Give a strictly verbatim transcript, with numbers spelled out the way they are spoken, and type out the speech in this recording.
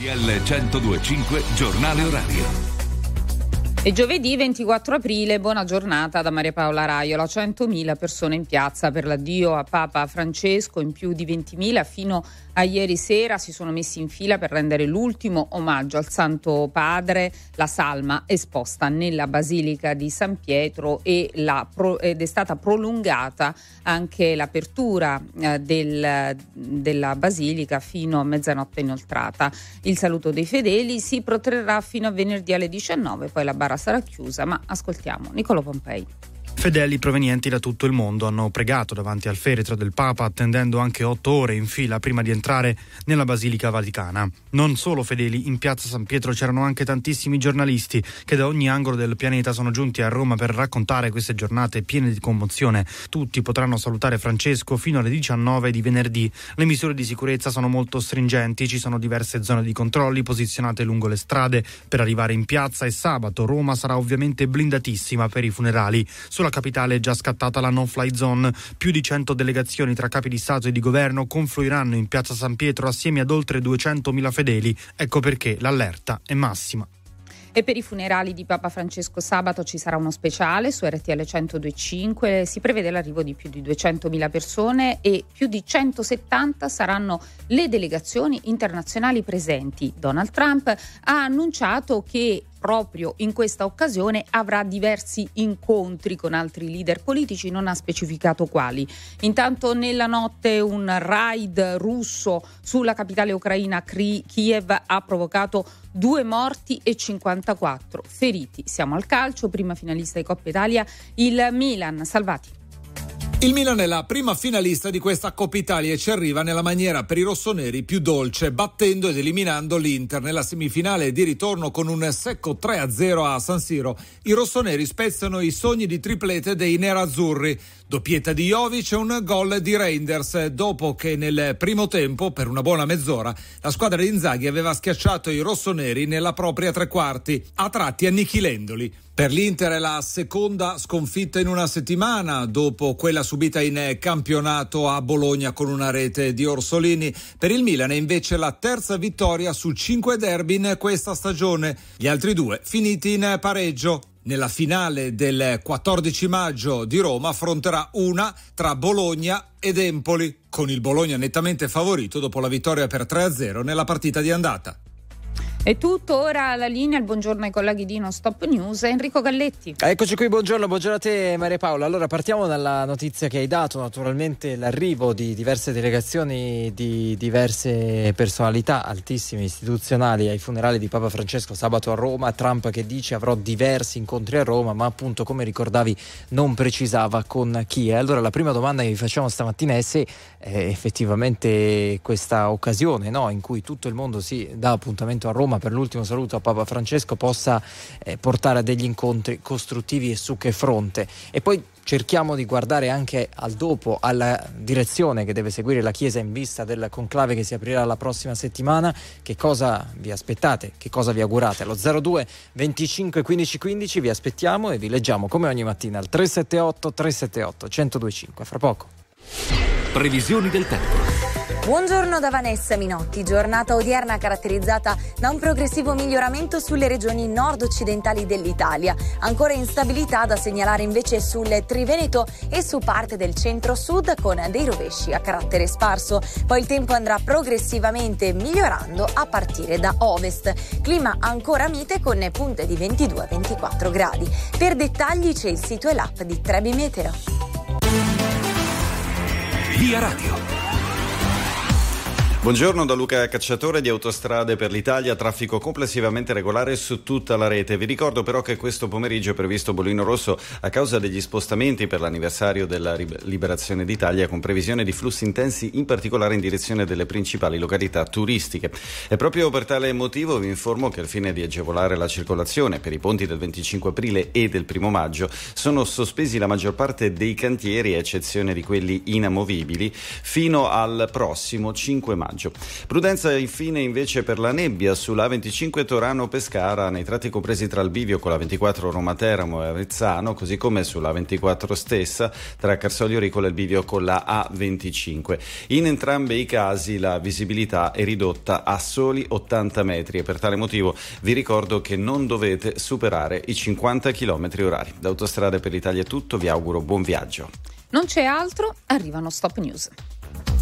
L centodue e cinque Giornale Orario. E giovedì ventiquattro aprile, buona giornata da Maria Paola Raiola. centomila persone in piazza per l'addio a Papa Francesco, in più di ventimila fino a ieri sera si sono messi in fila per rendere l'ultimo omaggio al Santo Padre. La salma esposta nella Basilica di San Pietro e la, ed è stata prolungata anche l'apertura eh, del, della Basilica fino a mezzanotte inoltrata. Il saluto dei fedeli si protrarrà fino a venerdì alle diciannove, poi la barra sarà chiusa, ma ascoltiamo Niccolò Pompei. Fedeli provenienti da tutto il mondo hanno pregato davanti al feretro del Papa, attendendo anche otto ore in fila prima di entrare nella Basilica Vaticana. Non solo fedeli, in piazza San Pietro c'erano anche tantissimi giornalisti che da ogni angolo del pianeta sono giunti a Roma per raccontare queste giornate piene di commozione. Tutti potranno salutare Francesco fino alle diciannove di venerdì. Le misure di sicurezza sono molto stringenti, ci sono diverse zone di controlli posizionate lungo le strade per arrivare in piazza, e sabato Roma sarà ovviamente blindatissima per i funerali. Sulla capitale è già scattata la no-fly zone. Più di cento delegazioni tra capi di Stato e di governo confluiranno in piazza San Pietro assieme ad oltre duecentomila fedeli. Ecco perché l'allerta è massima. E per i funerali di Papa Francesco sabato ci sarà uno speciale su R T L centodue e cinque. Si prevede l'arrivo di più di duecentomila persone e più di centosettanta saranno le delegazioni internazionali presenti. Donald Trump ha annunciato che proprio in questa occasione avrà diversi incontri con altri leader politici, non ha specificato quali. Intanto nella notte un raid russo sulla capitale ucraina Kiev ha provocato due morti e cinquantaquattro feriti. Siamo al calcio, prima finalista di Coppa Italia il Milan. Salvati. Il Milan è la prima finalista di questa Coppa Italia e ci arriva nella maniera per i rossoneri più dolce, battendo ed eliminando l'Inter nella semifinale di ritorno con un secco tre a zero a San Siro. I rossoneri spezzano i sogni di triplete dei nerazzurri. Doppietta di Jovic e un gol di Reinders, dopo che nel primo tempo, per una buona mezz'ora, la squadra di Inzaghi aveva schiacciato i rossoneri nella propria tre quarti, a tratti annichilendoli. Per l'Inter è la seconda sconfitta in una settimana, dopo quella subita in campionato a Bologna con una rete di Orsolini. Per il Milan è invece la terza vittoria su cinque derby in questa stagione, gli altri due finiti in pareggio. Nella finale del quattordici maggio di Roma affronterà una tra Bologna ed Empoli, con il Bologna nettamente favorito dopo la vittoria per tre a zero nella partita di andata. È tutto, ora alla linea, il buongiorno ai colleghi di Non Stop News, Enrico Galletti. Eccoci qui, buongiorno, buongiorno a te Maria Paola. Allora partiamo dalla notizia che hai dato, naturalmente l'arrivo di diverse delegazioni di diverse personalità altissime istituzionali ai funerali di Papa Francesco sabato a Roma. Trump che dice avrò diversi incontri a Roma, ma appunto come ricordavi non precisava con chi. Allora la prima domanda che vi facciamo stamattina è se eh, effettivamente questa occasione, no, in cui tutto il mondo si dà appuntamento a Roma per l'ultimo saluto a Papa Francesco possa eh, portare a degli incontri costruttivi e su che fronte. E poi cerchiamo di guardare anche al dopo, alla direzione che deve seguire la Chiesa in vista del conclave che si aprirà la prossima settimana. Che cosa vi aspettate? Che cosa vi augurate? Allo zero due venticinque quindici quindici vi aspettiamo e vi leggiamo come ogni mattina al tre sette otto tre sette otto uno zero due cinque. Fra poco. Previsioni del tempo. Buongiorno da Vanessa Minotti, giornata odierna caratterizzata da un progressivo miglioramento sulle regioni nord-occidentali dell'Italia. Ancora instabilità da segnalare invece sul Triveneto e su parte del centro-sud con dei rovesci a carattere sparso. Poi il tempo andrà progressivamente migliorando a partire da ovest. Clima ancora mite con punte di ventidue a ventiquattro gradi. Per dettagli c'è il sito e l'app di Trebi Meteo. Via Radio. Buongiorno da Luca Cacciatore di Autostrade per l'Italia, traffico complessivamente regolare su tutta la rete. Vi ricordo però che questo pomeriggio è previsto bollino rosso a causa degli spostamenti per l'anniversario della liberazione d'Italia, con previsione di flussi intensi in particolare in direzione delle principali località turistiche. E proprio per tale motivo vi informo che al fine di agevolare la circolazione per i ponti del venticinque aprile e del primo maggio sono sospesi la maggior parte dei cantieri, a eccezione di quelli inamovibili, fino al prossimo cinque maggio. maggio. Prudenza infine invece per la nebbia sulla A venticinque Torano-Pescara nei tratti compresi tra il bivio con la ventiquattro Roma-Teramo e Avezzano, così come sulla ventiquattro stessa tra Carsoglio Ricola e il bivio con la A venticinque. In entrambi i casi la visibilità è ridotta a soli ottanta metri e per tale motivo vi ricordo che non dovete superare i cinquanta chilometri orari. Da Autostrade per l'Italia è tutto, vi auguro buon viaggio. Non c'è altro, arrivano Stop News.